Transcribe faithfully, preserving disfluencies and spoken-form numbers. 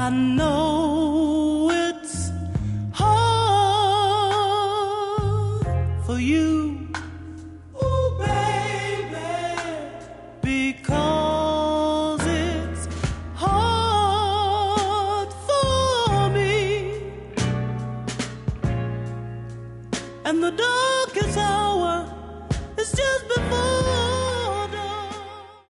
I know it's hard for you, ooh, baby, because it's hard for me. And the darkest hour is just before